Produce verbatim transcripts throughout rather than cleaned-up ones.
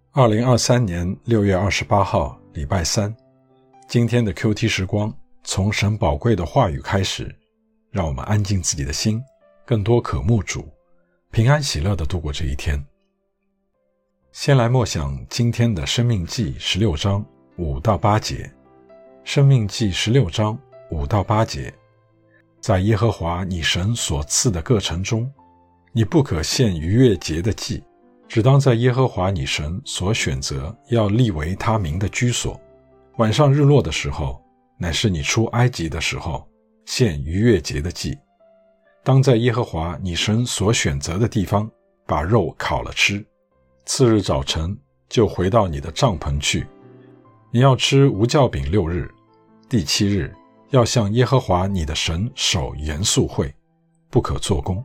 二零二三年六月二十八号，礼拜三。今天的 Q T 时光，从神宝贵的话语开始，让我们安静自己的心，更多渴慕主，平安喜乐地度过这一天。先来默想今天的申命记十六章五到八节。申命记十六章五到八节，在耶和华你神所赐的各城中，你不可献逾越节的祭，只当在耶和华你神所选择要立为他名的居所。晚上日落的时候，乃是你出埃及的时候，献逾越节的祭。当在耶和华你神所选择的地方，把肉烤了吃。次日早晨，就回到你的帐篷去。你要吃无酵饼六日，第七日要向耶和华你的神守严肃会，不可做工。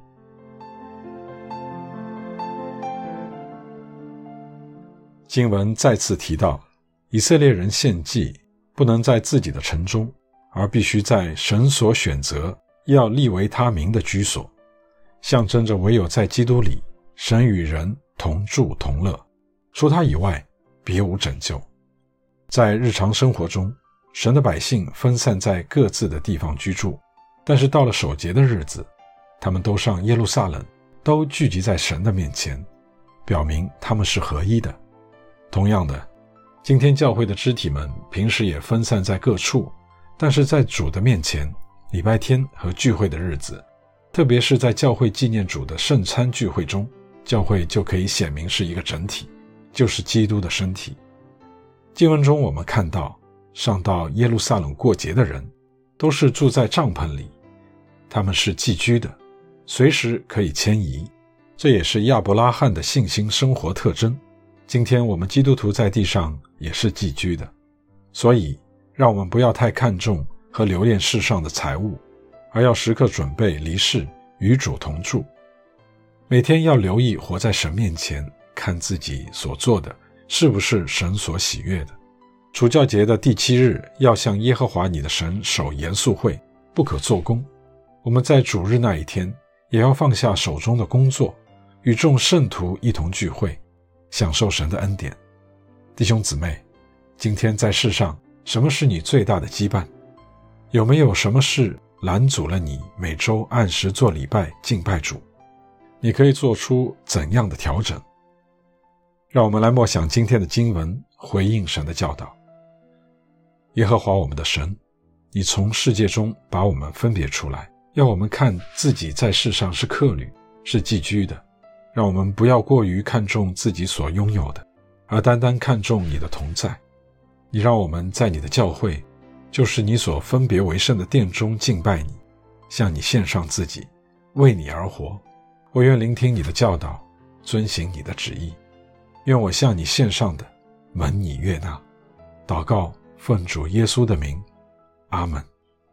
经文再次提到，以色列人献祭不能在自己的城中，而必须在神所选择要立为他名的居所，象征着唯有在基督里，神与人同住同乐，除他以外别无拯救。在日常生活中，神的百姓分散在各自的地方居住，但是到了守节的日子，他们都上耶路撒冷，都聚集在神的面前，表明他们是合一的。同样的，今天教会的肢体们平时也分散在各处，但是在主的面前，礼拜天和聚会的日子，特别是在教会纪念主的圣餐聚会中，教会就可以显明是一个整体，就是基督的身体。经文中我们看到，上到耶路撒冷过节的人都是住在帐篷里，他们是寄居的，随时可以迁移，这也是亚伯拉罕的信心生活特征。今天我们基督徒在地上也是寄居的，所以让我们不要太看重和留恋世上的财物，而要时刻准备离世与主同住。每天要留意活在神面前，看自己所做的是不是神所喜悦的。除酵节的第七日要向耶和华你的神守严肃会，不可做工。我们在主日那一天也要放下手中的工作，与众圣徒一同聚会，享受神的恩典。弟兄姊妹，今天在世上，什么是你最大的羁绊？有没有什么事拦阻了你每周按时做礼拜敬拜主？你可以做出怎样的调整？让我们来默想今天的经文，回应神的教导。耶和华我们的神，你从世界中把我们分别出来，要我们看自己在世上是客旅，是寄居的。让我们不要过于看重自己所拥有的，而单单看重你的同在。你让我们在你的教会，就是你所分别为圣的殿中敬拜你，向你献上自己，为你而活。我愿聆听你的教导，遵行你的旨意。愿我向你献上的蒙你悦纳。祷告奉主耶稣的名，阿们。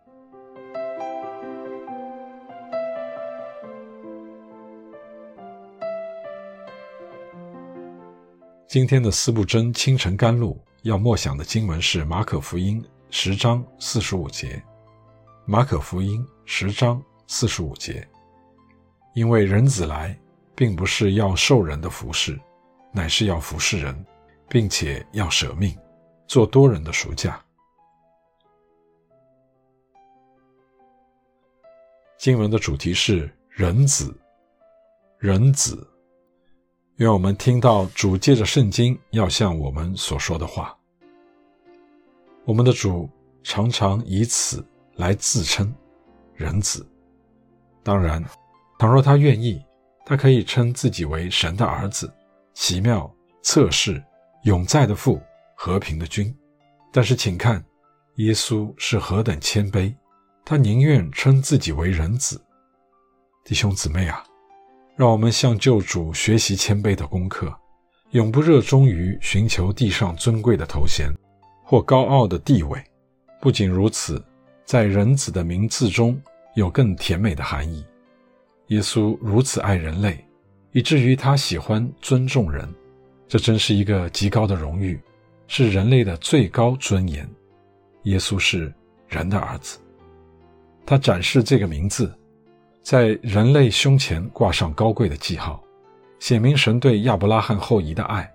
今天的四部真清晨甘露要默想的经文是马可福音十章四十五节。马可福音十章四十五节，因为人子来，并不是要受人的服事，乃是要服事人，并且要舍命，做多人的赎价。经文的主题是人子，人子。愿我们听到主借着圣经要向我们所说的话。我们的主常常以此来自称人子。当然，倘若他愿意，他可以称自己为神的儿子，奇妙、策士、永在的父，和平的君。但是请看，耶稣是何等谦卑，他宁愿称自己为人子。弟兄姊妹啊，让我们向救主学习谦卑的功课，永不热衷于寻求地上尊贵的头衔或高傲的地位。不仅如此，在人子的名字中有更甜美的含义。耶稣如此爱人类，以至于他喜欢尊重人，这真是一个极高的荣誉，是人类的最高尊严。耶稣是人的儿子，他展示这个名字，在人类胸前挂上高贵的记号，显明神对亚伯拉罕后裔的爱，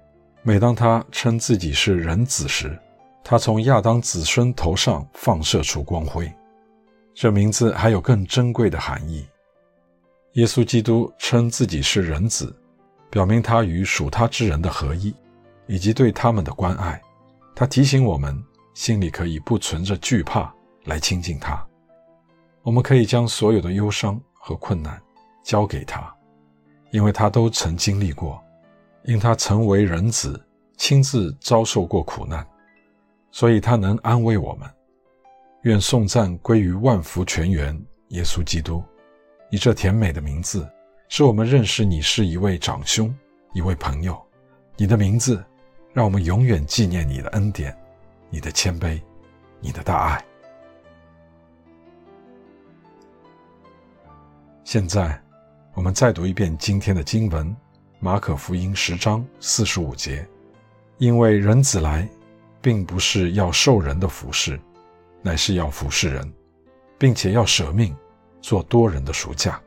每当他称自己是人子时，他从亚当子孙头上放射出光辉。这名字还有更珍贵的含义。耶稣基督称自己是人子，表明他与属他之人的合一，以及对他们的关爱。他提醒我们，心里可以不存着惧怕来亲近他。我们可以将所有的忧伤和困难交给他，因为他都曾经历过，因他曾为人子，亲自遭受过苦难，所以他能安慰我们。愿颂赞归于万福全源耶稣基督，你这甜美的名字，使我们认识你是一位长兄，一位朋友。你的名字让我们永远纪念你的恩典，你的谦卑，你的大爱。现在我们再读一遍今天的经文，马可福音十章四十五节。因为人子来，并不是要受人的服事，乃是要服事人，并且要舍命做多人的赎价。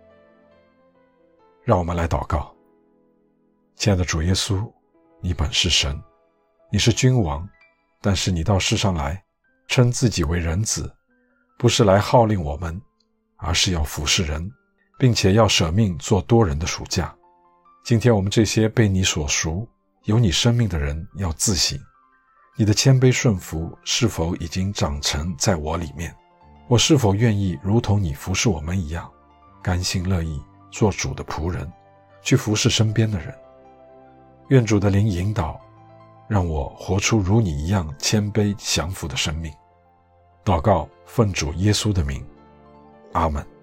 让我们来祷告。亲爱的主耶稣，你本是神，你是君王，但是你到世上来，称自己为人子，不是来号令我们，而是要服事人，并且要舍命做多人的赎价。今天我们这些被你所赎有你生命的人要自省，你的谦卑顺服是否已经长成在我里面？我是否愿意如同你服侍我们一样，甘心乐意做主的仆人，去服侍身边的人？愿主的灵引导，让我活出如你一样谦卑降服的生命。祷告，奉主耶稣的名，阿们。